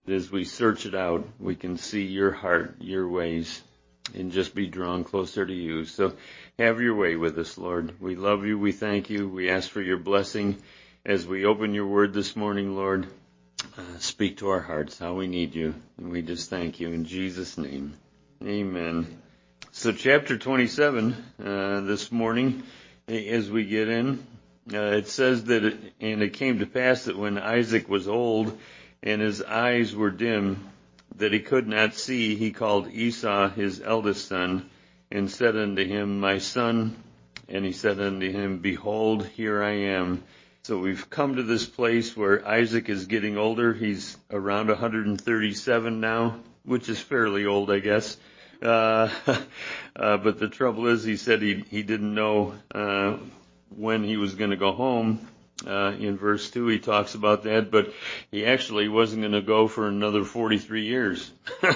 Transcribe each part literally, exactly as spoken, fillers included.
As we search it out, we can see your heart, your ways, and just be drawn closer to you. So have your way with us, Lord. We love you. We thank you. We ask for your blessing as we open your word this morning, Lord. Uh, speak to our hearts how we need you. And we just thank you in Jesus' name. Amen. So chapter twenty-seven, uh, this morning, as we get in, uh, it says that, it, and it came to pass that when Isaac was old, and his eyes were dim, that he could not see, he called Esau his eldest son, and said unto him, My son. And he said unto him, Behold, here I am. So we've come to this place where Isaac is getting older. He's around one hundred thirty-seven now, which is fairly old, I guess. Uh, uh, but the trouble is, he said he, he didn't know uh, when he was going to go home. Uh, in verse two, he talks about that, but he actually wasn't going to go for another forty-three years.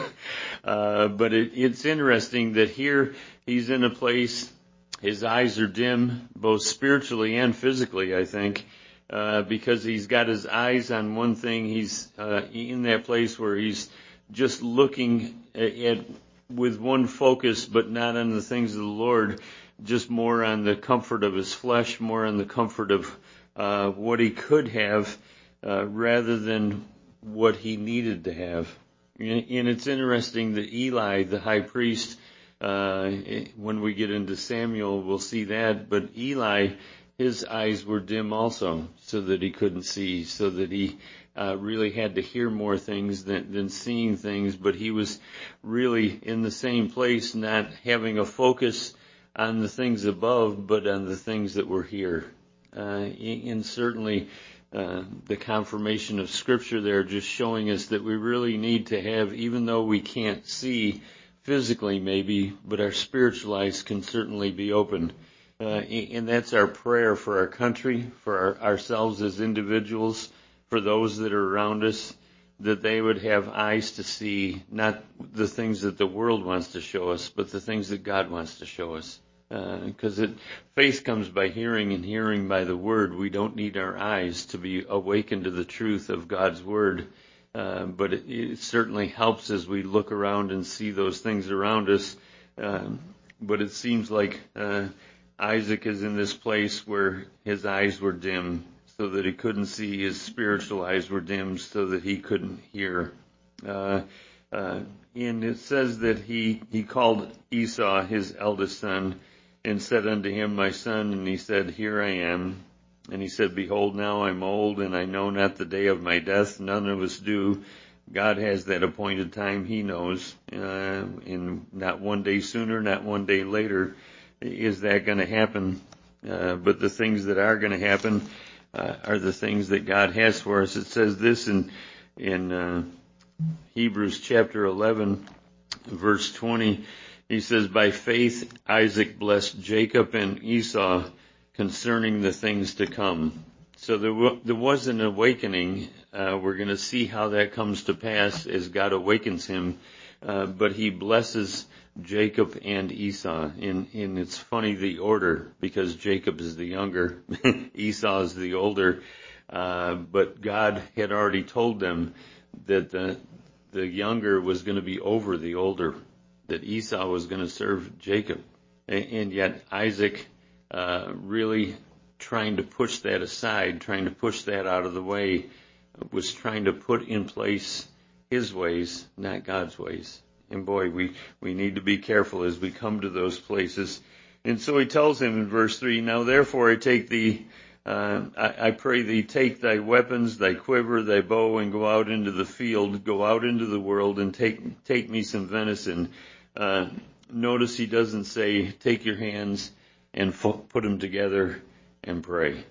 uh, but it, it's interesting that here he's in a place, his eyes are dim, both spiritually and physically, I think, uh, because he's got his eyes on one thing. He's uh, in that place where he's just looking at, at with one focus, but not on the things of the Lord, just more on the comfort of his flesh, more on the comfort of Uh, what he could have, uh, rather than what he needed to have. And, and it's interesting that Eli, the high priest, uh, when we get into Samuel, we'll see that, but Eli, his eyes were dim also, so that he couldn't see, so that he uh, really had to hear more things than, than seeing things, but he was really in the same place, not having a focus on the things above, but on the things that were here. Uh, and certainly uh, the confirmation of Scripture there just showing us that we really need to have, even though we can't see physically maybe, but our spiritual eyes can certainly be open. Uh, and that's our prayer for our country, for our, ourselves as individuals, for those that are around us, that they would have eyes to see, not the things that the world wants to show us, but the things that God wants to show us. Because uh, faith comes by hearing, and hearing by the Word. We don't need our eyes to be awakened to the truth of God's Word, uh, but it, it certainly helps as we look around and see those things around us. Uh, but it seems like uh, Isaac is in this place where his eyes were dim, so that he couldn't see. His spiritual eyes were dim, so that he couldn't hear. Uh, uh, and it says that he, he called Esau his eldest son, and said unto him, My son, and he said, Here I am. And he said, Behold, now I'm old, and I know not the day of my death. None of us do. God has that appointed time, he knows. Uh, and not one day sooner, not one day later is that going to happen. Uh, but the things that are going to happen uh, are the things that God has for us. It says this in, in uh, Hebrews chapter eleven, verse twenty. He says, By faith Isaac blessed Jacob and Esau concerning the things to come. So there, w- there was an awakening. Uh, we're going to see how that comes to pass as God awakens him. Uh, but he blesses Jacob and Esau. And, and it's funny the order, because Jacob is the younger, Esau is the older. Uh, but God had already told them that the, the younger was going to be over the older, that Esau was going to serve Jacob. And yet Isaac uh, really trying to push that aside, trying to push that out of the way, was trying to put in place his ways, not God's ways. And boy, we, we need to be careful as we come to those places. And so he tells him in verse three, Now therefore I take thee, uh, I, I pray thee, take thy weapons, thy quiver, thy bow, and go out into the field, go out into the world, and take take me some venison. Uh, notice he doesn't say, take your hands and fo- put them together and pray.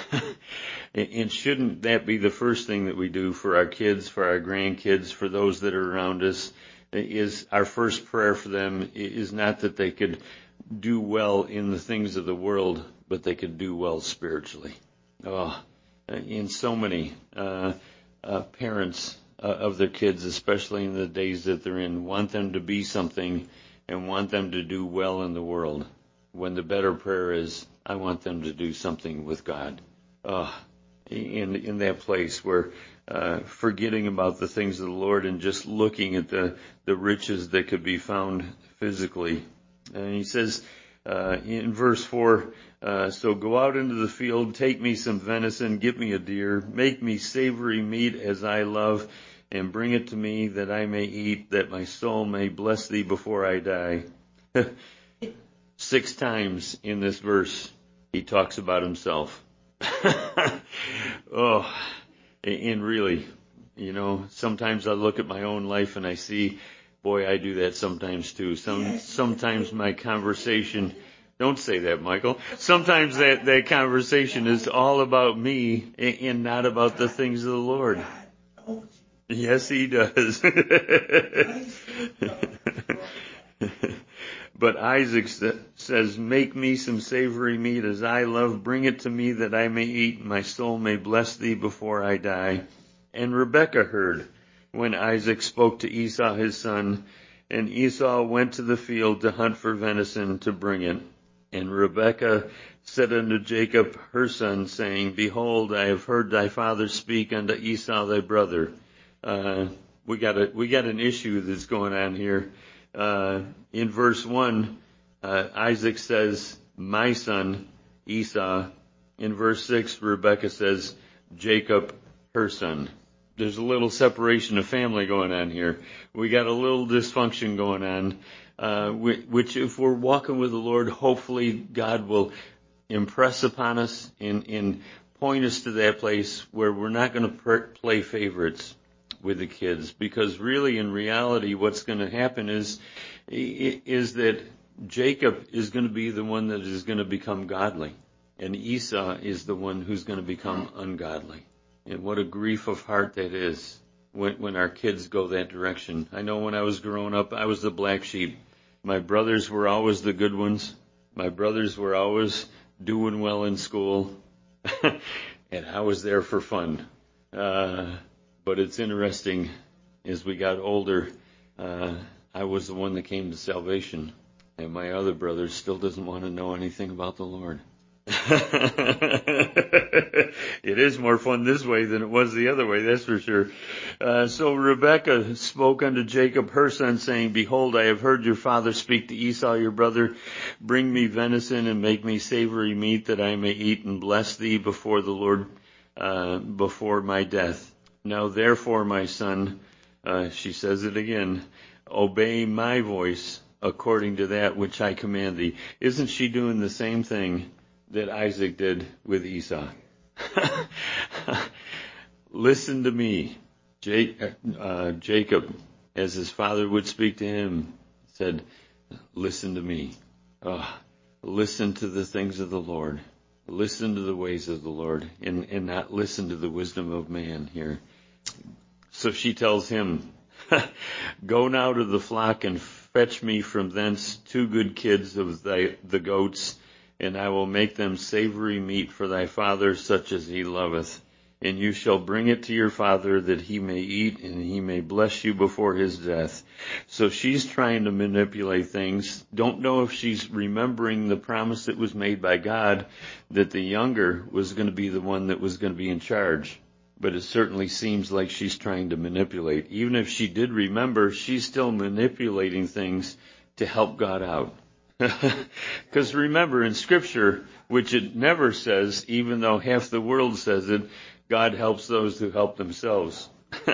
And shouldn't that be the first thing that we do for our kids, for our grandkids, for those that are around us? Is our first prayer for them is not that they could do well in the things of the world, but they could do well spiritually. Oh, in so many uh, uh, parents uh, of their kids, especially in the days that they're in, want them to be something and want them to do well in the world, when the better prayer is, I want them to do something with God. Oh, in in that place where uh, forgetting about the things of the Lord and just looking at the, the riches that could be found physically. And he says, uh, in verse four, uh, so go out into the field, take me some venison, give me a deer, make me savory meat as I love, and bring it to me that I may eat, that my soul may bless thee before I die. Six times in this verse, he talks about himself. Oh, and really, you know, sometimes I look at my own life and I see, boy, I do that sometimes too. Some, sometimes my conversation, don't say that, Michael. Sometimes that, that conversation is all about me and not about the things of the Lord. Yes, he does. But Isaac says, make me some savory meat as I love. Bring it to me that I may eat and my soul may bless thee before I die. And Rebekah heard when Isaac spoke to Esau his son. And Esau went to the field to hunt for venison to bring it. And Rebekah said unto Jacob her son, saying, behold, I have heard thy father speak unto Esau thy brother. Uh, we got a, we got an issue that's going on here. Uh, in verse one, uh, Isaac says, my son, Esau. In verse six, Rebekah says, Jacob, her son. There's a little separation of family going on here. We got a little dysfunction going on, uh, which if we're walking with the Lord, hopefully God will impress upon us and, and point us to that place where we're not going to per- play favorites with the kids, because really in reality what's going to happen is is that Jacob is going to be the one that is going to become godly, and Esau is the one who's going to become ungodly. And what a grief of heart that is when when our kids go that direction. I know when I was growing up, I was the black sheep. My brothers were always the good ones. My brothers were always doing well in school, and I was there for fun. Uh, But it's interesting, as we got older, uh, I was the one that came to salvation, and my other brother still doesn't want to know anything about the Lord. It is more fun this way than it was the other way, that's for sure. Uh, so Rebekah spoke unto Jacob her son, saying, behold, I have heard your father speak to Esau your brother. Bring me venison and make me savory meat, that I may eat and bless thee before the Lord, uh, before my death. Now therefore, my son, uh, she says it again, obey my voice according to that which I command thee. Isn't she doing the same thing that Isaac did with Esau? Listen to me. J- uh, Jacob, as his father would speak to him, said, listen to me. Oh, listen to the things of the Lord. Listen to the ways of the Lord, and, and not listen to the wisdom of man here. So she tells him, go now to the flock and fetch me from thence two good kids of thy, the goats, and I will make them savory meat for thy father, such as he loveth. And you shall bring it to your father, that he may eat, and he may bless you before his death. So she's trying to manipulate things. Don't know if she's remembering the promise that was made by God, that the younger was going to be the one that was going to be in charge. But it certainly seems like she's trying to manipulate. Even if she did remember, she's still manipulating things to help God out. Because remember, in Scripture, which it never says, even though half the world says it, God helps those who help themselves.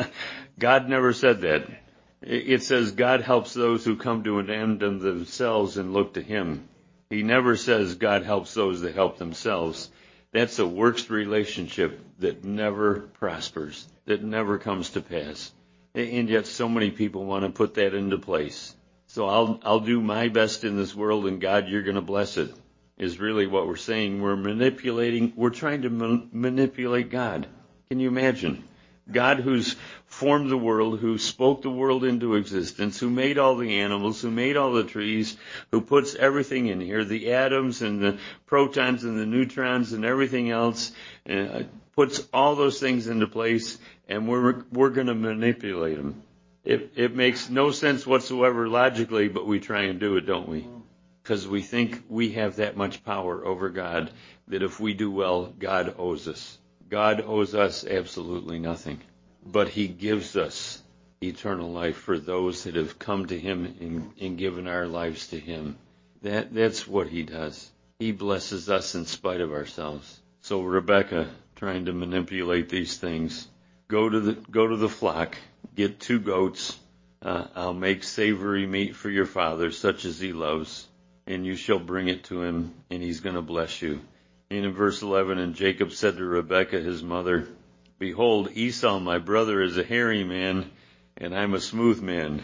God never said that. It says God helps those who come to an end of themselves and look to Him. He never says God helps those that help themselves. That's a works relationship that never prospers, that never comes to pass. And yet so many people want to put that into place. So I'll I'll do my best in this world, and God, you're going to bless it, is really what we're saying. We're manipulating, we're trying to ma- manipulate God. Can you imagine? God, who's formed the world, who spoke the world into existence, who made all the animals, who made all the trees, who puts everything in here, the atoms and the protons and the neutrons and everything else, uh, puts all those things into place, and we're we're going to manipulate them. It, it makes no sense whatsoever logically, but we try and do it, don't we? Because we think we have that much power over God, that if we do well, God owes us. God owes us absolutely nothing. but he gives us eternal life for those that have come to him and, and given our lives to him. That that's what he does. He blesses us in spite of ourselves. So Rebekah, trying to manipulate these things, go to the go to the flock, get two goats. Uh, I'll make savory meat for your father, such as he loves, and you shall bring it to him, and he's going to bless you. And in verse eleven, and Jacob said to Rebekah, his mother, behold, Esau, my brother, is a hairy man, and I'm a smooth man.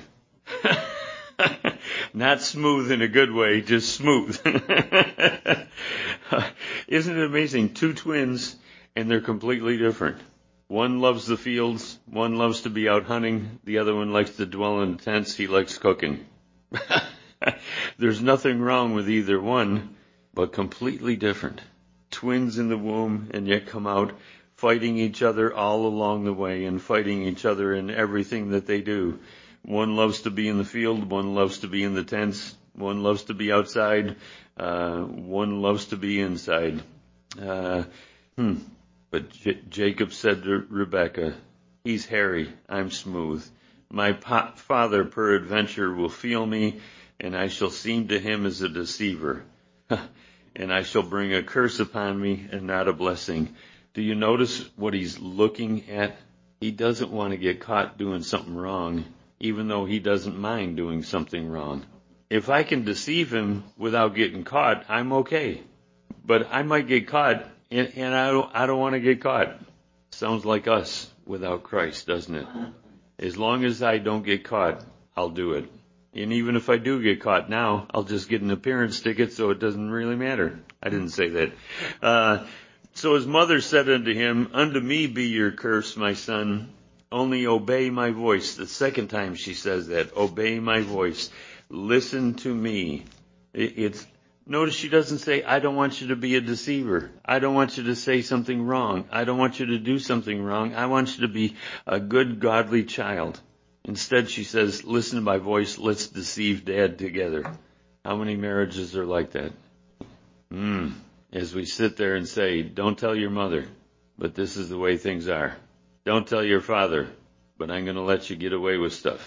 Not smooth in a good way, just smooth. Isn't it amazing? Two twins, and they're completely different. One loves the fields, one loves to be out hunting, the other one likes to dwell in tents, he likes cooking. There's nothing wrong with either one, but completely different. Twins in the womb, and yet come out fighting each other all along the way and fighting each other in everything that they do. One loves to be in the field, one loves to be in the tents, one loves to be outside, uh, one loves to be inside. Uh, hmm. But J- Jacob said to Rebekah, he's hairy, I'm smooth. My pa- father peradventure will feel me, and I shall seem to him as a deceiver. And I shall bring a curse upon me and not a blessing. Do you notice what he's looking at? He doesn't want to get caught doing something wrong, even though he doesn't mind doing something wrong. If I can deceive him without getting caught, I'm okay. But I might get caught, and, and I don't, I don't want to get caught. Sounds like us without Christ, doesn't it? As long as I don't get caught, I'll do it. And even if I do get caught now, I'll just get an appearance ticket, so it doesn't really matter. I didn't say that. Uh, so his mother said unto him, unto me be your curse, my son. Only obey my voice. The second time she says that, obey my voice. Listen to me. It, it's Notice she doesn't say, I don't want you to be a deceiver. I don't want you to say something wrong. I don't want you to do something wrong. I want you to be a good, godly child. Instead, she says, listen to my voice. Let's deceive Dad together. How many marriages are like that? Hmm. As we sit there and say, don't tell your mother, but this is the way things are. Don't tell your father, but I'm going to let you get away with stuff.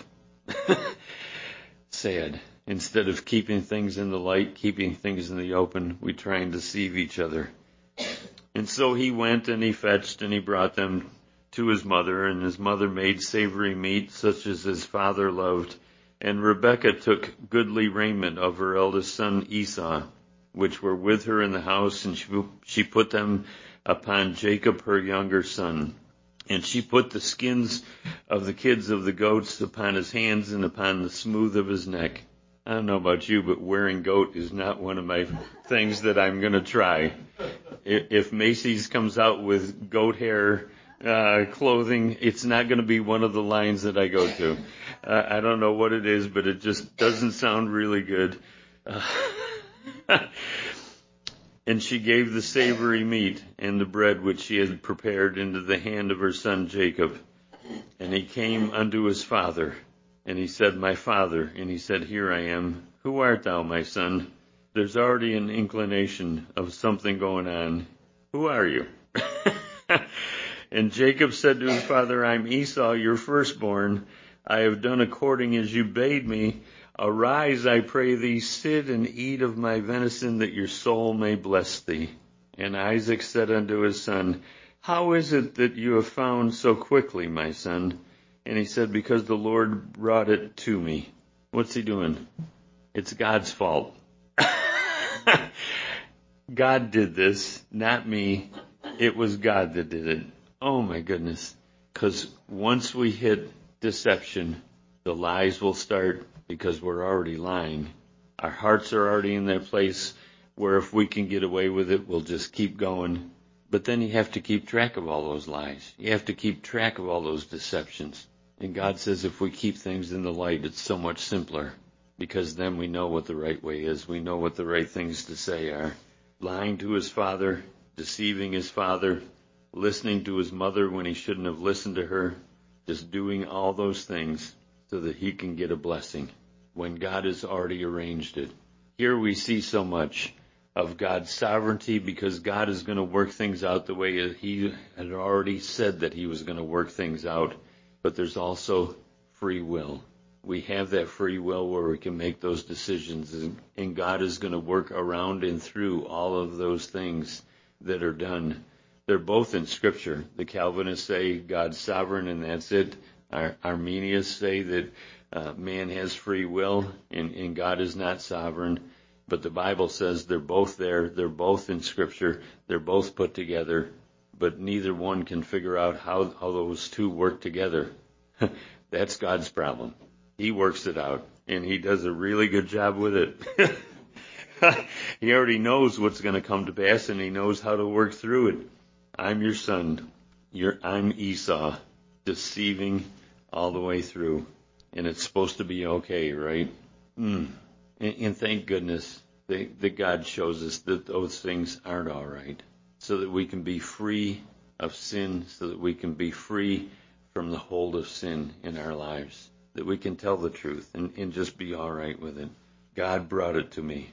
Sad. Instead of keeping things in the light, keeping things in the open, we try and deceive each other. And so he went and he fetched and he brought them to his mother, and his mother made savory meat such as his father loved. And Rebekah took goodly raiment of her eldest son Esau, which were with her in the house, and she, she put them upon Jacob her younger son. And she put the skins of the kids of the goats upon his hands and upon the smooth of his neck. I don't know about you, but wearing goat is not one of my things that I'm going to try. If Macy's comes out with goat hair uh, clothing, it's not going to be one of the lines that I go to. Uh, I don't know what it is, but it just doesn't sound really good. Uh, and she gave the savory meat and the bread which she had prepared into the hand of her son Jacob. And he came unto his father. And he said, my father. And he said, here I am. Who art thou, my son? There's already an inclination of something going on. Who are you? And Jacob said to his father, I'm Esau, your firstborn. I have done according as you bade me. Arise, I pray thee, sit and eat of my venison, that your soul may bless thee. And Isaac said unto his son, how is it that you have found so quickly, my son? And he said, because the Lord brought it to me. What's he doing? It's God's fault. God did this, not me. It was God that did it. Oh my goodness. Because once we hit deception, the lies will start because we're already lying. Our hearts are already in that place where if we can get away with it, we'll just keep going. But then you have to keep track of all those lies. You have to keep track of all those deceptions. And God says if we keep things in the light, it's so much simpler, because then we know what the right way is. We know what the right things to say are. Lying to his father, deceiving his father, listening to his mother when he shouldn't have listened to her, just doing all those things so that he can get a blessing when God has already arranged it. Here we see so much of God's sovereignty, because God is going to work things out the way he had already said that he was going to work things out. But there's also free will. We have that free will where we can make those decisions, and God is going to work around and through all of those things that are done. They're both in Scripture. The Calvinists say God's sovereign, and that's it. Our Arminians say that uh, man has free will, and, and God is not sovereign. But the Bible says they're both there. They're both in Scripture. They're both put together. But neither one can figure out how, how those two work together. That's God's problem. He works it out, and he does a really good job with it. He already knows what's going to come to pass, and he knows how to work through it. I'm your son. You're, I'm Esau, deceiving all the way through. And it's supposed to be okay, right? Mm. And, and thank goodness that, that God shows us that those things aren't all right, so that we can be free of sin, so that we can be free from the hold of sin in our lives, that we can tell the truth and, and just be all right with it. God brought it to me.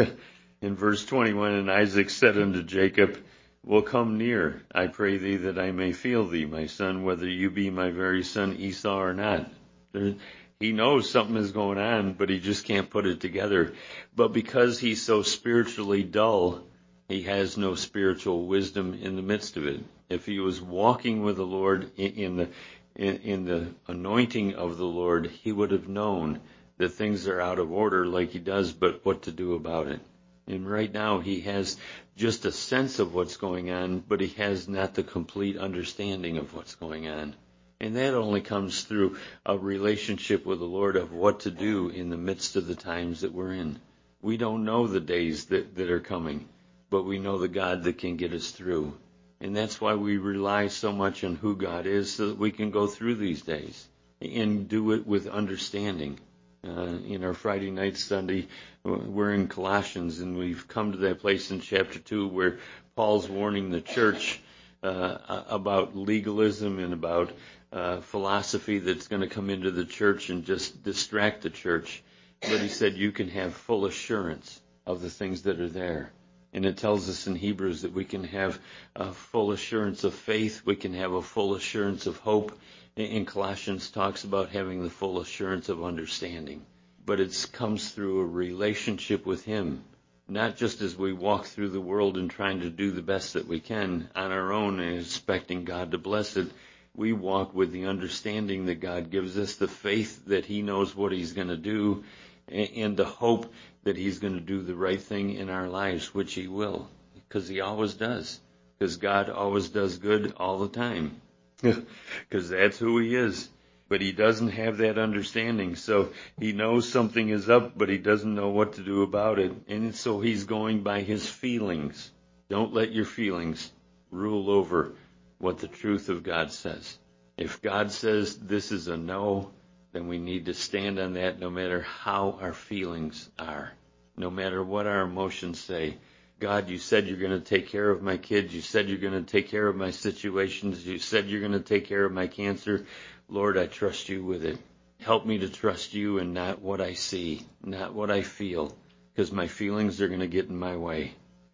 In verse twenty-one, and Isaac said unto Jacob, Well, come near, I pray thee, that I may feel thee, my son, whether you be my very son Esau or not. There, he knows something is going on, but he just can't put it together. But because he's so spiritually dull, he has no spiritual wisdom in the midst of it. If he was walking with the Lord in, in the in, in the anointing of the Lord, he would have known that things are out of order like he does, but what to do about it. And right now he has just a sense of what's going on, but he has not the complete understanding of what's going on. And that only comes through a relationship with the Lord of what to do in the midst of the times that we're in. We don't know the days that, that are coming, but we know the God that can get us through. And that's why we rely so much on who God is, so that we can go through these days and do it with understanding. Uh, in our Friday night Sunday, we're in Colossians, and we've come to that place in chapter two where Paul's warning the church uh, about legalism and about uh, philosophy that's going to come into the church and just distract the church. But he said you can have full assurance of the things that are there. And it tells us in Hebrews that we can have a full assurance of faith. We can have a full assurance of hope. In Colossians talks about having the full assurance of understanding. But it comes through a relationship with him, not just as we walk through the world and trying to do the best that we can on our own and expecting God to bless it. We walk with the understanding that God gives us, the faith that he knows what he's going to do, and the hope that he's going to do the right thing in our lives, which he will, because he always does, because God always does good all the time, because that's who he is. But he doesn't have that understanding, so he knows something is up, but he doesn't know what to do about it, and so he's going by his feelings. Don't let your feelings rule over what the truth of God says. If God says this is a no, then we need to stand on that no matter how our feelings are, no matter what our emotions say. God, you said you're going to take care of my kids. You said you're going to take care of my situations. You said you're going to take care of my cancer. Lord, I trust you with it. Help me to trust you and not what I see, not what I feel, because my feelings are going to get in my way.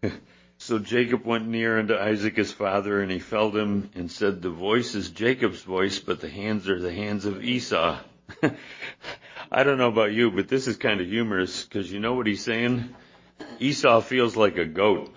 So Jacob went near unto Isaac his father, and he felt him and said, The voice is Jacob's voice, but the hands are the hands of Esau. I don't know about you, but this is kind of humorous, because you know what he's saying? Esau feels like a goat.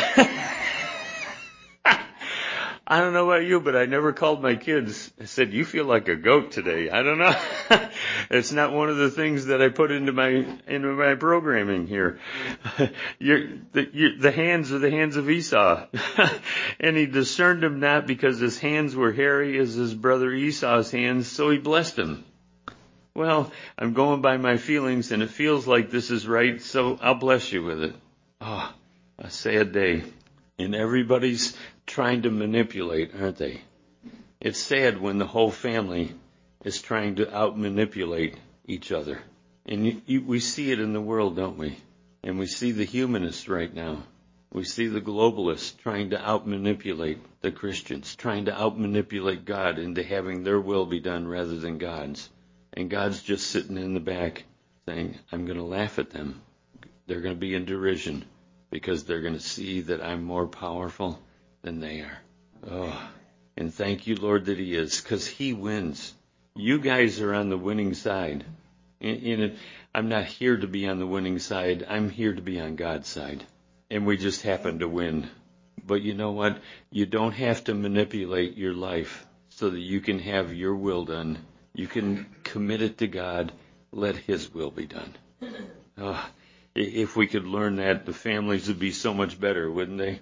I don't know about you, but I never called my kids. I said, you feel like a goat today. I don't know. It's not one of the things that I put into my into my programming here. You're, the, you're, the hands are the hands of Esau. And he discerned him not because his hands were hairy as his brother Esau's hands, so he blessed him. Well, I'm going by my feelings, and it feels like this is right, so I'll bless you with it. Oh, a sad day. And everybody's trying to manipulate, aren't they? It's sad when the whole family is trying to out-manipulate each other. And you, you, we see it in the world, don't we? And we see the humanists right now. We see the globalists trying to out-manipulate the Christians, trying to out-manipulate God into having their will be done rather than God's. And God's just sitting in the back saying, I'm going to laugh at them. They're going to be in derision. because they're going to see that I'm more powerful than they are. Oh, and thank you, Lord, that he is, because he wins. You guys are on the winning side. In, in it, I'm not here to be on the winning side. I'm here to be on God's side. And we just happen to win. But you know what? You don't have to manipulate your life so that you can have your will done. You can commit it to God. Let his will be done. Oh, if we could learn that, the families would be so much better, wouldn't they?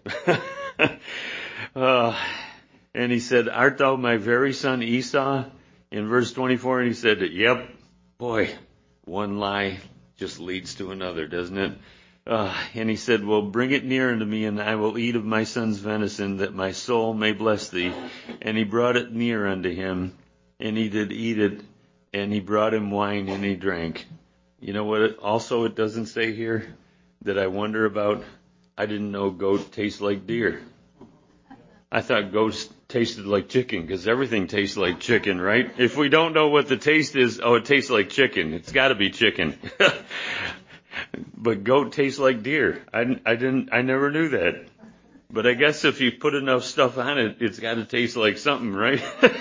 uh, and he said, art thou my very son Esau? In verse twenty-four, and he said, yep. Boy, one lie just leads to another, doesn't it? Uh, and he said, well, bring it near unto me, and I will eat of my son's venison, that my soul may bless thee. And he brought it near unto him, and he did eat it, and he brought him wine, and he drank. You know what? It, also, it doesn't say here that I wonder about. I didn't know goat tastes like deer. I thought goats tasted like chicken, because everything tastes like chicken, right? If we don't know what the taste is, oh, it tastes like chicken. It's got to be chicken. But goat tastes like deer. I, I didn't. I never knew that. But I guess if you put enough stuff on it, it's got to taste like something, right?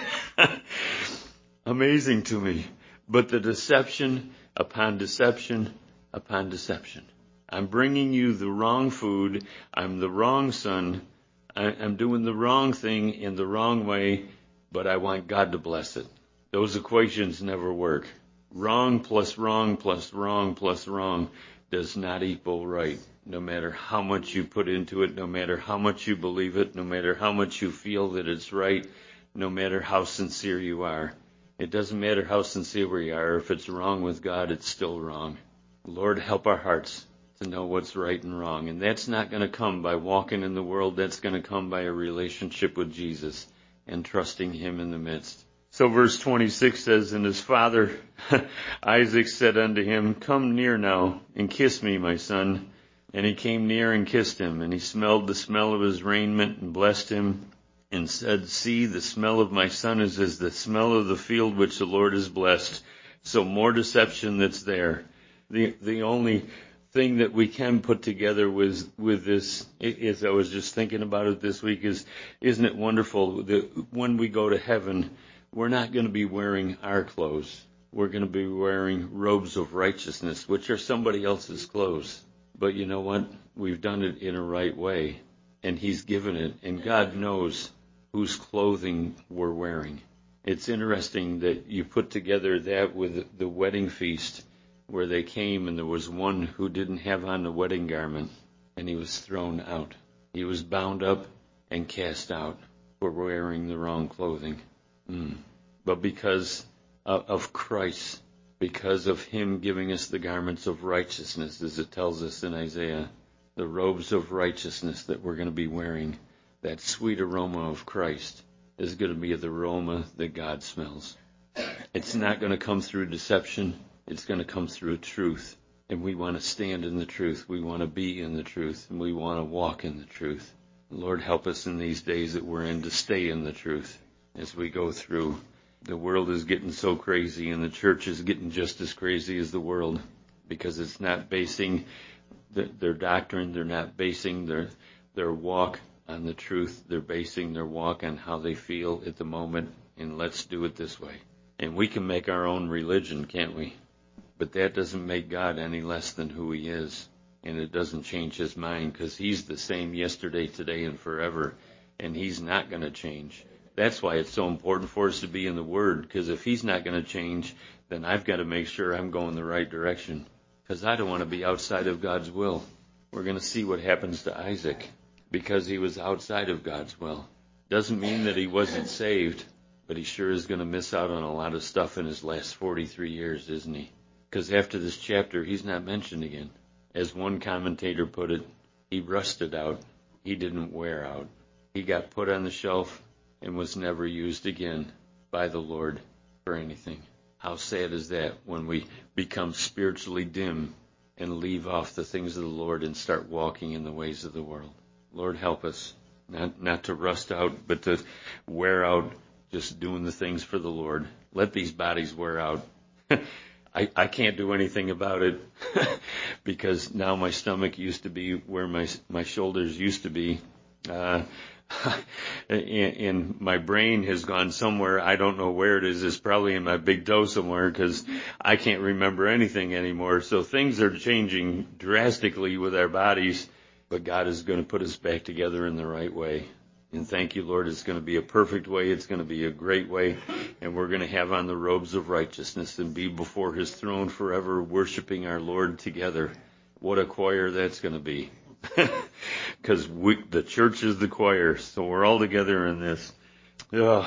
Amazing to me. But the deception upon deception upon deception. I'm bringing you the wrong food. I'm the wrong son. I, I'm doing the wrong thing in the wrong way, but I want God to bless it. Those equations never work. Wrong plus wrong plus wrong plus wrong does not equal right. No matter how much you put into it, no matter how much you believe it, no matter how much you feel that it's right, no matter how sincere you are. It doesn't matter how sincere we are. If it's wrong with God, it's still wrong. Lord, help our hearts to know what's right and wrong. And that's not going to come by walking in the world. That's going to come by a relationship with Jesus and trusting him in the midst. So verse twenty-six says, and his father Isaac said unto him, come near now and kiss me, my son. And he came near and kissed him, and he smelled the smell of his raiment and blessed him and said, see, the smell of my son is as the smell of the field which the Lord has blessed. So more deception that's there. The the only thing that we can put together with with this, as I was just thinking about it this week, is isn't it wonderful that when we go to heaven, we're not going to be wearing our clothes. We're going to be wearing robes of righteousness, which are somebody else's clothes. But you know what? We've done it in a right way, and he's given it, and God knows whose clothing we're wearing. It's interesting that you put together that with the wedding feast where they came, and there was one who didn't have on the wedding garment, and he was thrown out. He was bound up and cast out for wearing the wrong clothing. Mm. But because of, of Christ, because of him giving us the garments of righteousness, as it tells us in Isaiah, the robes of righteousness that we're going to be wearing, that sweet aroma of Christ is going to be the aroma that God smells. It's not going to come through deception. It's going to come through truth. And we want to stand in the truth. We want to be in the truth. And we want to walk in the truth. Lord, help us in these days that we're in to stay in the truth as we go through. The world is getting so crazy, and the church is getting just as crazy as the world, because it's not basing the, their doctrine, they're not basing their their walk on the truth. They're basing their walk on how they feel at the moment, and let's do it this way. And we can make our own religion, can't we? But that doesn't make God any less than who he is, and it doesn't change his mind, because he's the same yesterday, today, and forever, and he's not going to change. That's why it's so important for us to be in the Word, because if he's not going to change, then I've got to make sure I'm going the right direction, because I don't want to be outside of God's will. We're going to see what happens to Isaac, because he was outside of God's will. Doesn't mean that he wasn't saved, but he sure is going to miss out on a lot of stuff in his last forty-three years, isn't he? Because after this chapter, he's not mentioned again. As one commentator put it, he rusted out. He didn't wear out. He got put on the shelf and was never used again by the Lord for anything. How sad is that when we become spiritually dim and leave off the things of the Lord and start walking in the ways of the world. Lord, help us not, not to rust out, but to wear out just doing the things for the Lord. Let these bodies wear out. I, I can't do anything about it because now my stomach used to be where my my shoulders used to be. Uh, and, and my brain has gone somewhere. I don't know where it is. It's probably in my big toe somewhere because I can't remember anything anymore. So things are changing drastically with our bodies, but God is going to put us back together in the right way. And thank you, Lord, it's going to be a perfect way. It's going to be a great way. And we're going to have on the robes of righteousness and be before his throne forever, worshiping our Lord together. What a choir that's going to be. Because the church is the choir, so we're all together in this. Uh,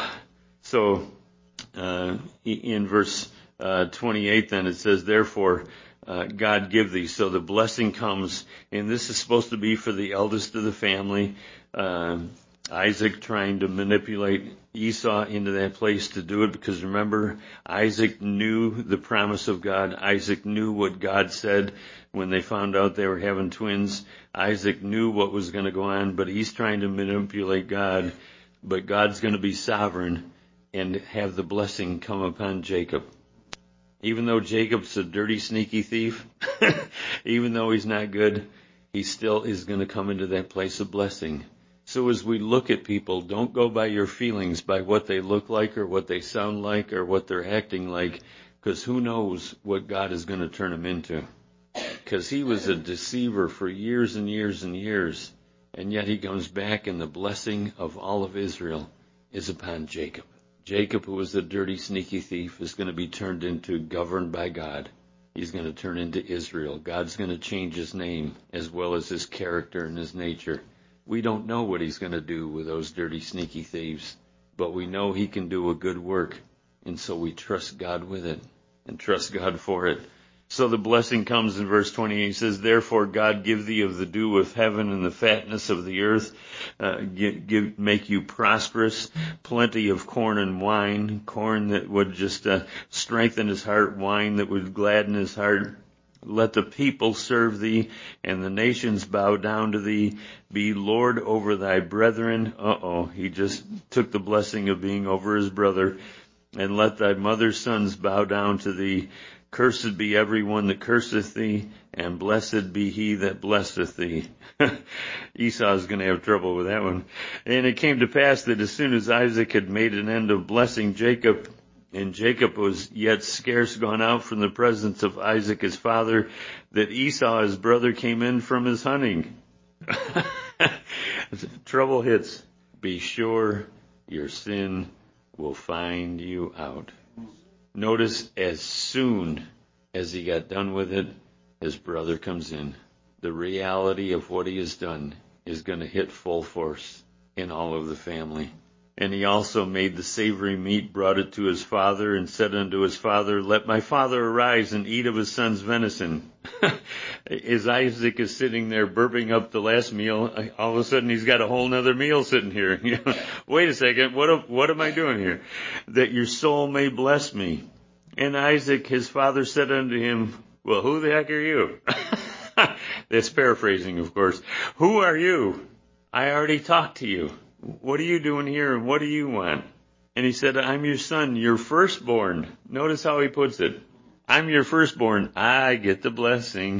so uh, in verse uh, twenty-eight then it says, therefore, uh, God give thee. So the blessing comes, and this is supposed to be for the eldest of the family. Uh, Isaac trying to manipulate Esau into that place to do it, because remember, Isaac knew the promise of God. Isaac knew what God said when they found out they were having twins. Isaac knew what was going to go on, but he's trying to manipulate God. But God's going to be sovereign and have the blessing come upon Jacob. Even though Jacob's a dirty, sneaky thief, even though he's not good, he still is going to come into that place of blessing. So as we look at people, don't go by your feelings, by what they look like or what they sound like or what they're acting like, because who knows what God is going to turn them into. Because he was a deceiver for years and years and years, and yet he comes back and the blessing of all of Israel is upon Jacob. Jacob, who was a dirty, sneaky thief, is going to be turned into governed by God. He's going to turn into Israel. God's going to change his name as well as his character and his nature. We don't know what he's going to do with those dirty, sneaky thieves, but we know he can do a good work, and so we trust God with it and trust God for it. So the blessing comes in verse twenty-eight. He says, therefore God give thee of the dew of heaven and the fatness of the earth, uh, give, give, make you prosperous, plenty of corn and wine, corn that would just uh, strengthen his heart, wine that would gladden his heart. Let the people serve thee, and the nations bow down to thee. Be Lord over thy brethren. Uh-oh, he just took the blessing of being over his brother. And let thy mother's sons bow down to thee. Cursed be every one that curseth thee, and blessed be he that blesseth thee. Esau is going to have trouble with that one. And it came to pass that as soon as Isaac had made an end of blessing Jacob, and Jacob was yet scarce gone out from the presence of Isaac his father, that Esau his brother came in from his hunting. Trouble hits. Be sure your sin will find you out. Notice as soon as he got done with it, his brother comes in. The reality of what he has done is going to hit full force in all of the family. And he also made the savory meat, brought it to his father, and said unto his father, let my father arise and eat of his son's venison. As Isaac is sitting there burping up the last meal, all of a sudden he's got a whole nother meal sitting here. Wait a second, what, what am I doing here? That your soul may bless me. And Isaac, his father, said unto him, well, who the heck are you? That's paraphrasing, of course. Who are you? I already talked to you. What are you doing here, and what do you want? And he said, I'm your son, your firstborn. Notice how he puts it. I'm your firstborn. I get the blessing.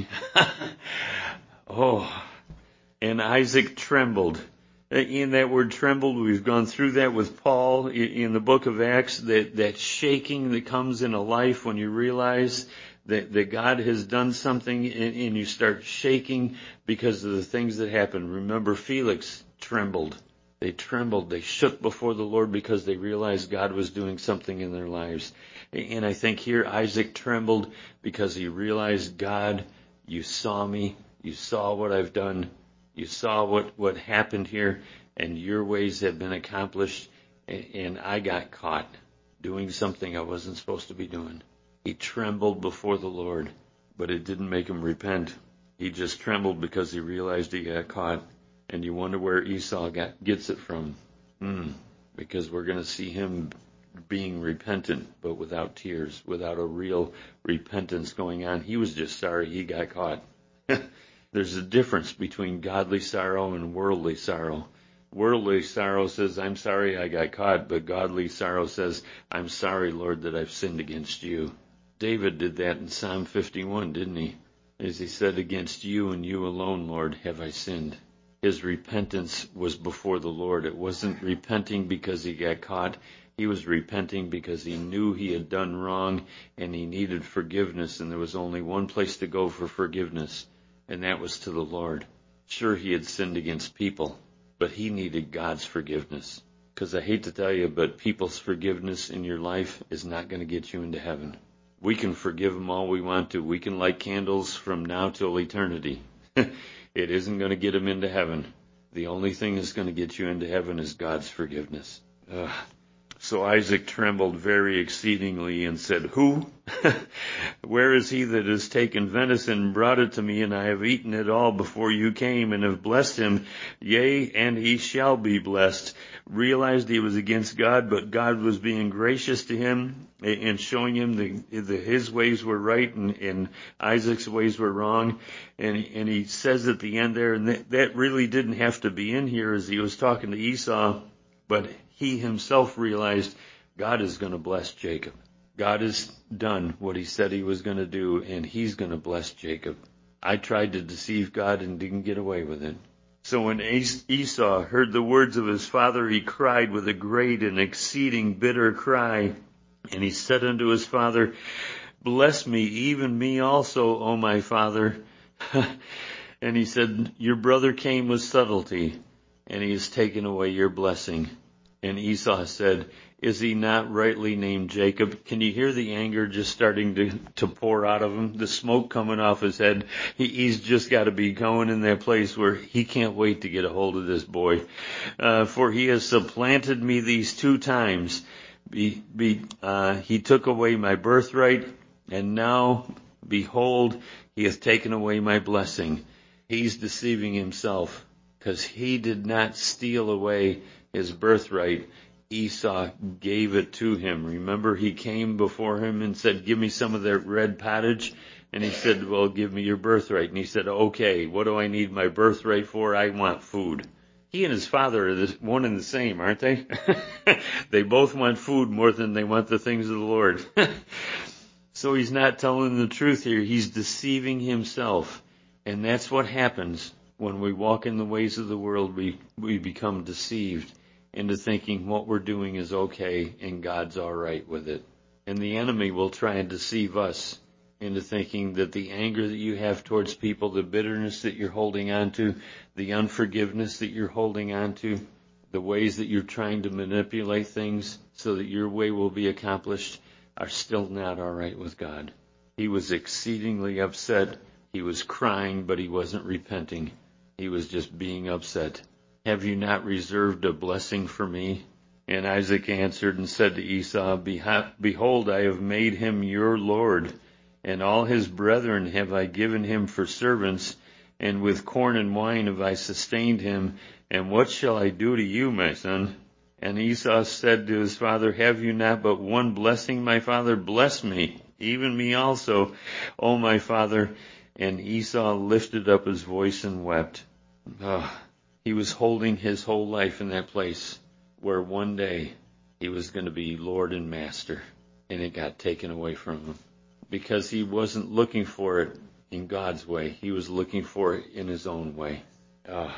Oh, and Isaac trembled. In that word trembled, we've gone through that with Paul in the book of Acts, that, that shaking that comes in a life when you realize that, that God has done something, and, and you start shaking because of the things that happen. Remember, Felix trembled. They trembled. They shook before the Lord because they realized God was doing something in their lives. And I think here Isaac trembled because he realized, God, you saw me. You saw what I've done. You saw what, what happened here, and your ways have been accomplished, and I got caught doing something I wasn't supposed to be doing. He trembled before the Lord, but it didn't make him repent. He just trembled because he realized he got caught. And you wonder where Esau got, gets it from. Mm, because we're going to see him being repentant, but without tears, without a real repentance going on. He was just sorry he got caught. There's a difference between godly sorrow and worldly sorrow. Worldly sorrow says, I'm sorry I got caught, but godly sorrow says, I'm sorry, Lord, that I've sinned against you. David did that in Psalm fifty-one, didn't he? As he said, against you and you alone, Lord, have I sinned. His repentance was before the Lord. It wasn't repenting because he got caught. He was repenting because he knew he had done wrong and he needed forgiveness, and there was only one place to go for forgiveness, and that was to the Lord. Sure, he had sinned against people, but he needed God's forgiveness. Because I hate to tell you, but people's forgiveness in your life is not going to get you into heaven. We can forgive them all we want to. We can light candles from now till eternity. It isn't going to get them into heaven. The only thing that's going to get you into heaven is God's forgiveness. Ugh. So Isaac trembled very exceedingly and said, Who? Where is he that has taken venison and brought it to me, and I have eaten it all before you came, and have blessed him? Yea, and he shall be blessed. Realized he was against God, but God was being gracious to him and showing him that the, his ways were right and, and Isaac's ways were wrong. And, and he says at the end there, and that, that really didn't have to be in here as he was talking to Esau, but he himself realized God is going to bless Jacob. God has done what he said he was going to do, and he's going to bless Jacob. I tried to deceive God and didn't get away with it. So when Esau heard the words of his father, he cried with a great and exceeding bitter cry. And he said unto his father, Bless me, even me also, O my father. And he said, Your brother came with subtlety, and he has taken away your blessing. And Esau said, Is he not rightly named Jacob? Can you hear the anger just starting to, to pour out of him? The smoke coming off his head. He, he's just got to be going in that place where he can't wait to get a hold of this boy. Uh, for he has supplanted me these two times. Be, be, uh, he took away my birthright, and now, behold, he hath taken away my blessing. He's deceiving himself, because he did not steal away his birthright. Esau gave it to him. Remember, he came before him and said, Give me some of that red pottage. And he said, Well, give me your birthright. And he said, Okay, what do I need my birthright for? I want food. He and his father are one and the same, aren't they? They both want food more than they want the things of the Lord. So he's not telling the truth here. He's deceiving himself. And that's what happens when we walk in the ways of the world. We, we become deceived into thinking what we're doing is okay and God's all right with it. And the enemy will try and deceive us into thinking that the anger that you have towards people, the bitterness that you're holding on to, the unforgiveness that you're holding on to, the ways that you're trying to manipulate things so that your way will be accomplished, are still not all right with God. He was exceedingly upset. He was crying, but he wasn't repenting. He was just being upset. Have you not reserved a blessing for me? And Isaac answered and said to Esau, Behold, I have made him your Lord, and all his brethren have I given him for servants, and with corn and wine have I sustained him. And what shall I do to you, my son? And Esau said to his father, Have you not but one blessing, my father? Bless me, even me also, O my father. And Esau lifted up his voice and wept. Oh, he was holding his whole life in that place where one day he was going to be Lord and Master, and it got taken away from him because he wasn't looking for it in God's way. He was looking for it in his own way. Oh,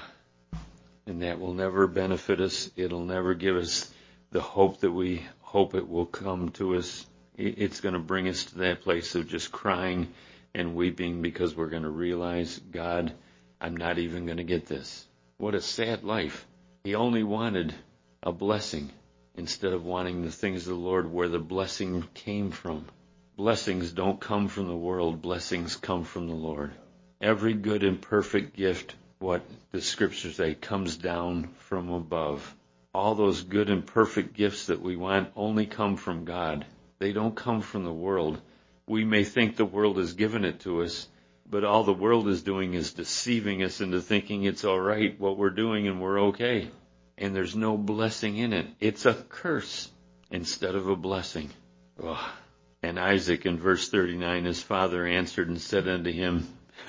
and that will never benefit us. It'll never give us the hope that we hope it will come to us. It's going to bring us to that place of just crying and weeping because we're going to realize, God, I'm not even going to get this. What a sad life. He only wanted a blessing instead of wanting the things of the Lord where the blessing came from. Blessings don't come from the world. Blessings come from the Lord. Every good and perfect gift, what the scriptures say, comes down from above. All those good and perfect gifts that we want only come from God. They don't come from the world. We may think the world has given it to us, but all the world is doing is deceiving us into thinking it's all right what we're doing and we're okay. And there's no blessing in it. It's a curse instead of a blessing. Oh. And Isaac, in verse thirty-nine, his father answered and said unto him,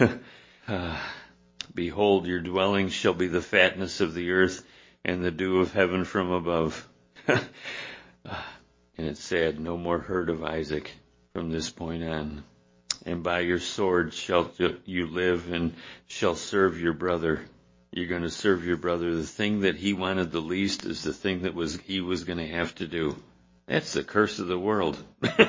Behold, your dwelling shall be the fatness of the earth and the dew of heaven from above. And it's sad, no more heard of Isaac. from this point on. And by your sword shall you live and shall serve your brother. You're going to serve your brother. The thing that he wanted the least is the thing that was he was going to have to do. That's the curse of the world.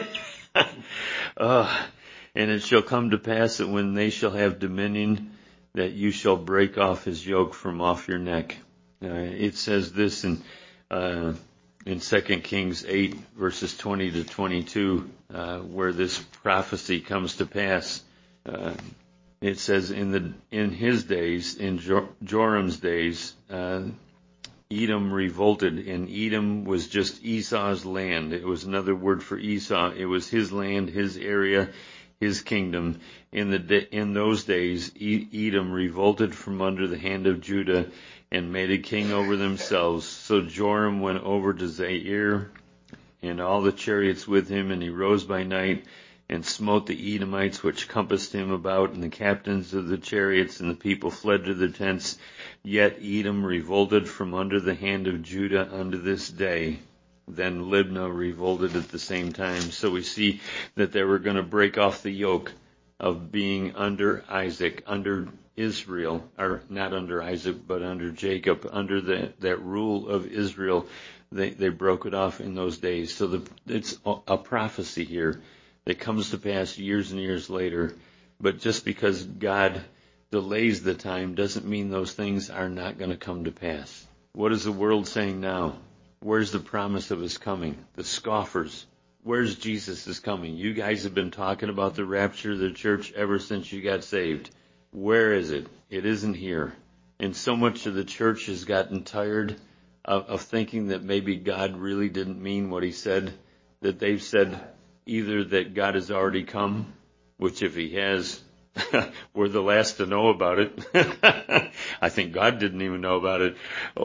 uh, and it shall come to pass that when they shall have dominion, that you shall break off his yoke from off your neck. Uh, it says this in uh, in Second Kings eight, verses twenty to twenty-two, uh, where this prophecy comes to pass. Uh, it says, in the in his days, in Jor- Joram's days, uh, Edom revolted, and Edom was just Esau's land. It was another word for Esau. It was his land, his area, his kingdom. In the de- in those days, e- Edom revolted from under the hand of Judah and made a king over themselves. So Joram went over to Zair, and all the chariots with him, and he rose by night and smote the Edomites which compassed him about, and the captains of the chariots, and the people fled to their tents. Yet Edom revolted from under the hand of Judah unto this day. Then Libnah revolted at the same time. So we see that they were going to break off the yoke of being under Isaac, under Israel, or not under Isaac, but under Jacob, under the, that rule of Israel. They, they broke it off in those days. So the, it's a, a prophecy here that comes to pass years and years later. But just because God delays the time doesn't mean those things are not going to come to pass. What is the world saying now? Where's the promise of his coming? The scoffers. Where's Jesus is coming? You guys have been talking about the rapture of the church ever since you got saved. Where is it? It isn't here. And so much of the church has gotten tired of, of thinking that maybe God really didn't mean what he said, that they've said either that God has already come, which if he has, we're the last to know about it. I think God didn't even know about it.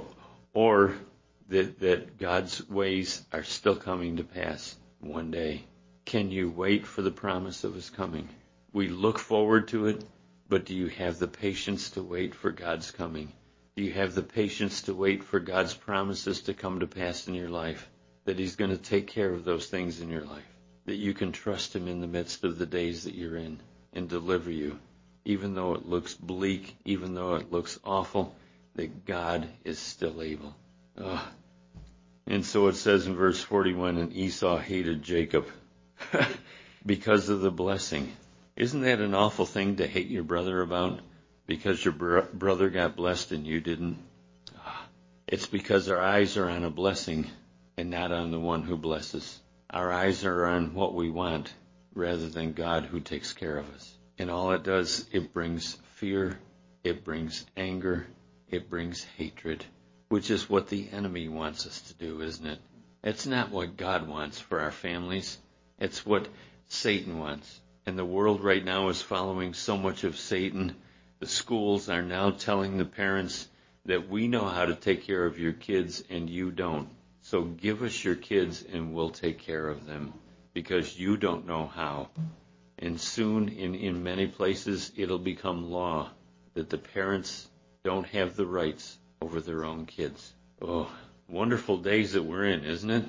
Or that, that God's ways are still coming to pass one day. Can you wait for the promise of his coming? We look forward to it, but do you have the patience to wait for God's coming? Do you have the patience to wait for God's promises to come to pass in your life? That he's going to take care of those things in your life? That you can trust him in the midst of the days that you're in and deliver you, even though it looks bleak, even though it looks awful, that God is still able. Ugh. And so it says in verse forty-one, and Esau hated Jacob because of the blessing. Isn't that an awful thing to hate your brother about? Because your br- brother got blessed and you didn't? It's because our eyes are on a blessing and not on the one who blesses. Our eyes are on what we want rather than God who takes care of us. And all it does, it brings fear, it brings anger, it brings hatred, which is what the enemy wants us to do, isn't it? It's not what God wants for our families. It's what Satan wants. And the world right now is following so much of Satan. The schools are now telling the parents that we know how to take care of your kids and you don't. So give us your kids and we'll take care of them because you don't know how. And soon in, in many places it'll become law that the parents don't have the rights over their own kids. Oh, wonderful days that we're in, isn't it?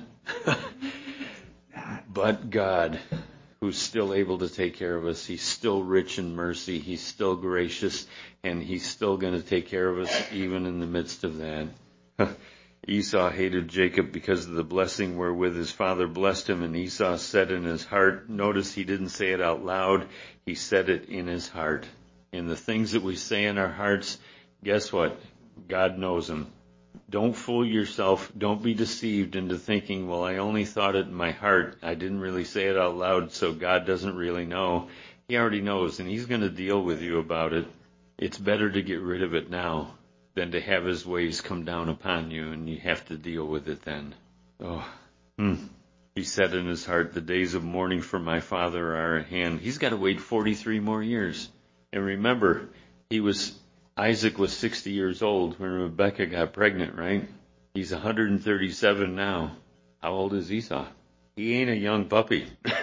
But God, who's still able to take care of us, he's still rich in mercy, he's still gracious, and he's still going to take care of us even in the midst of that. Esau hated Jacob because of the blessing wherewith his father blessed him, and Esau said in his heart, notice he didn't say it out loud, he said it in his heart. And the things that we say in our hearts, guess what? God knows them. Don't fool yourself. Don't be deceived into thinking, well, I only thought it in my heart. I didn't really say it out loud, so God doesn't really know. He already knows, and he's going to deal with you about it. It's better to get rid of it now than to have his ways come down upon you, and you have to deal with it then. Oh, hmm. He said in his heart, the days of mourning for my father are at hand. He's got to wait forty-three more years. And remember, he was Isaac was sixty years old when Rebekah got pregnant, right? He's one hundred thirty-seven now. How old is Esau? He ain't a young puppy.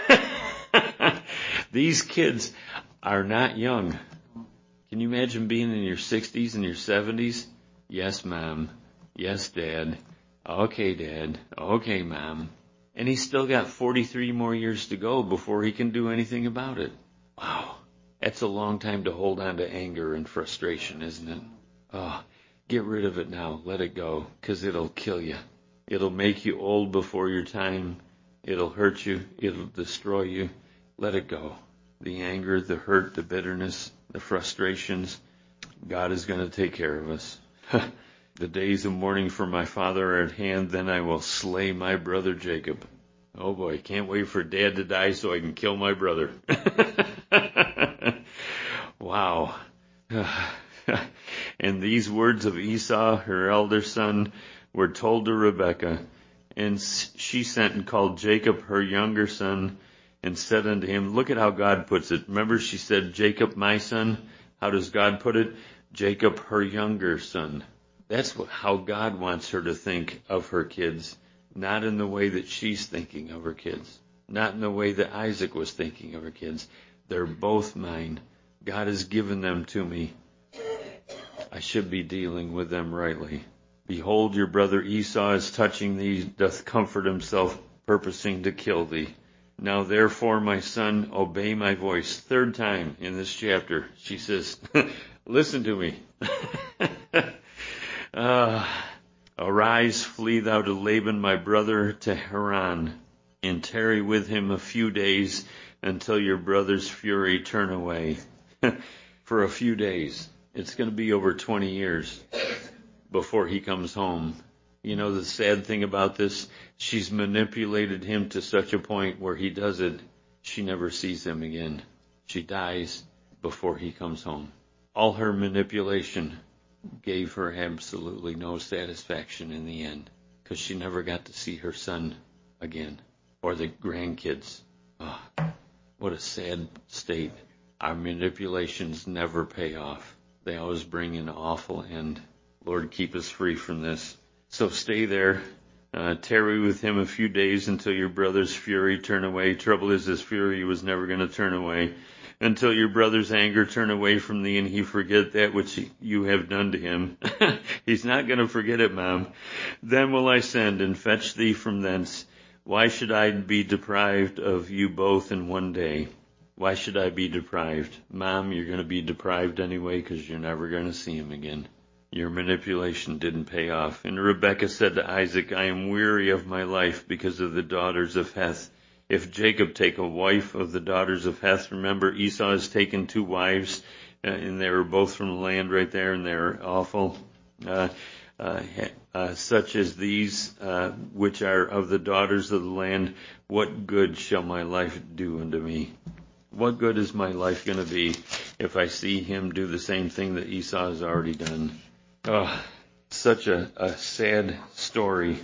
These kids are not young. Can you imagine being in your sixties and your seventies? Yes, Mom. Yes, Dad. Okay, Dad. Okay, Mom. And he's still got forty-three more years to go before he can do anything about it. Wow. That's a long time to hold on to anger and frustration, isn't it? Oh, get rid of it now. Let it go, because it'll kill you. It'll make you old before your time. It'll hurt you. It'll destroy you. Let it go. The anger, the hurt, the bitterness, the frustrations. God is going to take care of us. The days of mourning for my father are at hand, then I will slay my brother Jacob. Oh boy, can't wait for Dad to die so I can kill my brother. Wow. And these words of Esau, her elder son, were told to Rebekah, and she sent and called Jacob, her younger son, and said unto him, look at how God puts it. Remember she said, Jacob, my son. How does God put it? Jacob, her younger son. That's what, how God wants her to think of her kids, not in the way that she's thinking of her kids, not in the way that Isaac was thinking of her kids. They're both mine. God has given them to me. I should be dealing with them rightly. Behold, your brother Esau is touching thee, doth comfort himself, purposing to kill thee. Now therefore, my son, obey my voice. Third time in this chapter, she says, listen to me. Uh, arise, flee thou to Laban my brother, to Haran, and tarry with him a few days until your brother's fury turn away. For a few days. It's going to be over twenty years before he comes home. You know, the sad thing about this, she's manipulated him to such a point where he does it, she never sees him again. She dies before he comes home. All her manipulation gave her absolutely no satisfaction in the end, because she never got to see her son again, or the grandkids. Oh, what a sad state. Our manipulations never pay off. They always bring an awful end. Lord, keep us free from this. So stay there. Uh, tarry with him a few days until your brother's fury turn away. Trouble is, his fury was never going to turn away. Until your brother's anger turn away from thee and he forget that which you have done to him. He's not going to forget it, Mom. Then will I send and fetch thee from thence. Why should I be deprived of you both in one day? Why should I be deprived? Mom, you're going to be deprived anyway because you're never going to see him again. Your manipulation didn't pay off. And Rebekah said to Isaac, I am weary of my life because of the daughters of Heth. If Jacob take a wife of the daughters of Heth, remember Esau has taken two wives, uh, and they were both from the land right there, and they're awful, uh, uh, uh, such as these, uh, which are of the daughters of the land. What good shall my life do unto me? What good is my life going to be if I see him do the same thing that Esau has already done? Oh, such a, a sad story,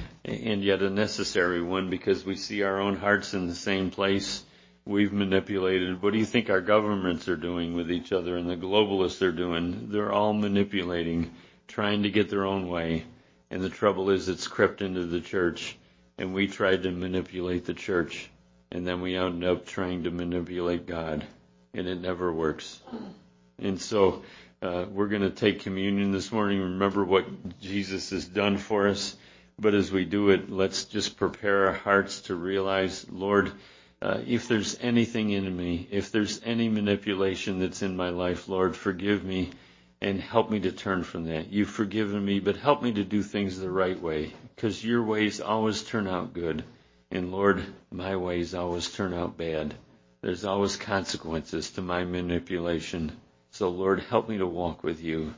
and yet a necessary one, because we see our own hearts in the same place. We've manipulated. What do you think our governments are doing with each other and the globalists are doing? They're all manipulating, trying to get their own way. And the trouble is, it's crept into the church, and we tried to manipulate the church, and then we end up trying to manipulate God, and it never works. And so uh, we're going to take communion this morning. Remember what Jesus has done for us. But as we do it, let's just prepare our hearts to realize, Lord, uh, if there's anything in me, if there's any manipulation that's in my life, Lord, forgive me and help me to turn from that. You've forgiven me, but help me to do things the right way, because your ways always turn out good. And Lord, my ways always turn out bad. There's always consequences to my manipulation. So Lord, help me to walk with you.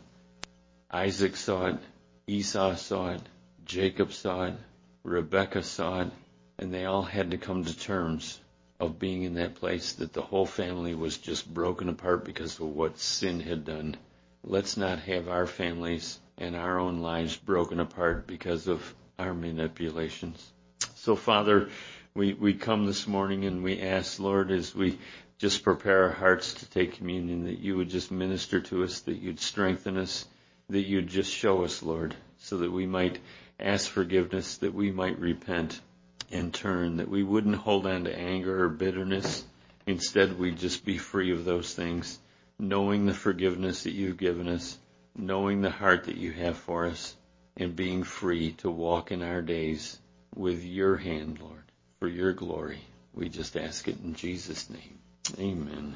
Isaac saw it. Esau saw it. Jacob saw it. Rebekah saw it. And they all had to come to terms of being in that place that the whole family was just broken apart because of what sin had done. Let's not have our families and our own lives broken apart because of our manipulations. So, Father, we, we come this morning and we ask, Lord, as we just prepare our hearts to take communion, that you would just minister to us, that you'd strengthen us, that you'd just show us, Lord, so that we might ask forgiveness, that we might repent and turn, that we wouldn't hold on to anger or bitterness. Instead, we'd just be free of those things, knowing the forgiveness that you've given us, knowing the heart that you have for us, and being free to walk in our days with your hand, Lord, for your glory. We just ask it in Jesus' name. Amen.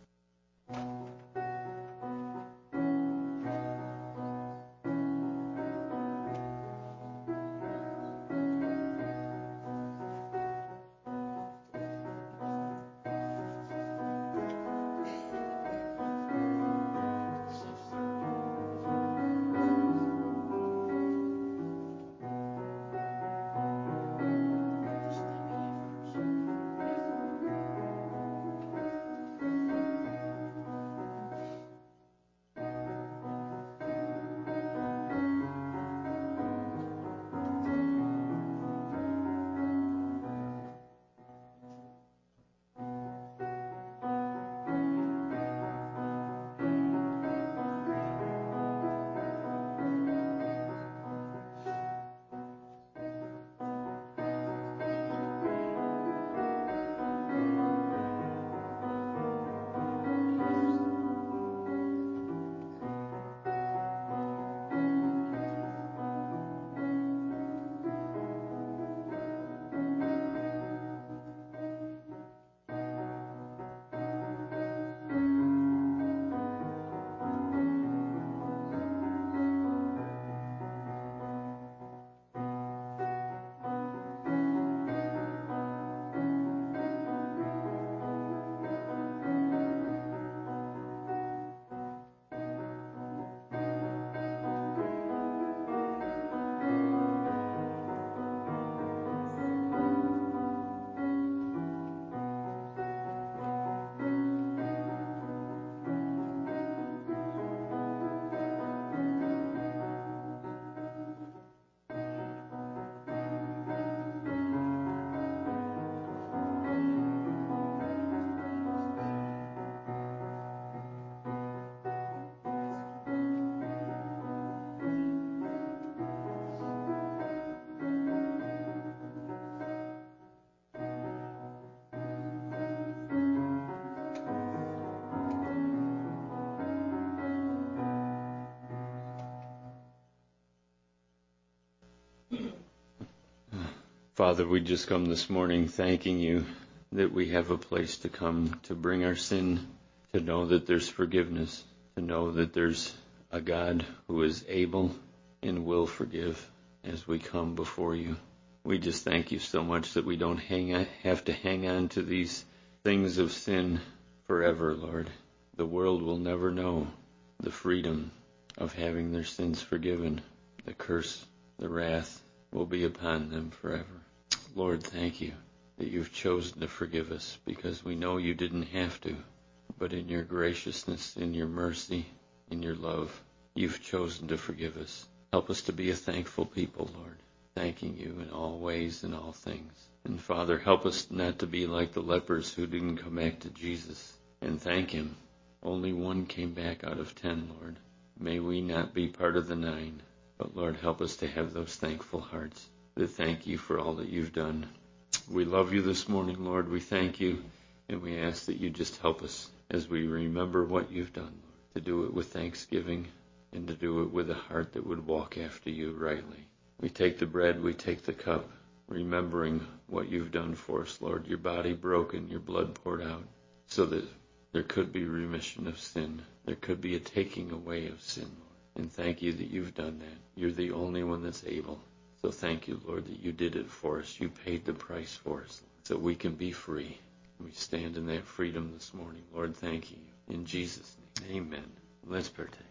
Father, we just come this morning thanking you that we have a place to come to bring our sin, to know that there's forgiveness, to know that there's a God who is able and will forgive as we come before you. We just thank you so much that we don't hang on, have to hang on to these things of sin forever, Lord. The world will never know the freedom of having their sins forgiven. The curse, the wrath will be upon them forever. Lord, thank you that you've chosen to forgive us, because we know you didn't have to, but in your graciousness, in your mercy, in your love, you've chosen to forgive us. Help us to be a thankful people, Lord, thanking you in all ways and all things. And Father, help us not to be like the lepers who didn't come back to Jesus and thank him. Only one came back out of ten, Lord. May we not be part of the nine, but Lord, help us to have those thankful hearts that thank you for all that you've done. We love you this morning, Lord. We thank you, and we ask that you just help us as we remember what you've done, Lord, to do it with thanksgiving and to do it with a heart that would walk after you rightly. We take the bread, we take the cup, remembering what you've done for us, Lord, your body broken, your blood poured out, so that there could be remission of sin. There could be a taking away of sin, Lord. And thank you that you've done that. You're the only one that's able. So thank you, Lord, that you did it for us. You paid the price for us so we can be free. We stand in that freedom this morning. Lord, thank you. In Jesus' name, amen. Let's partake.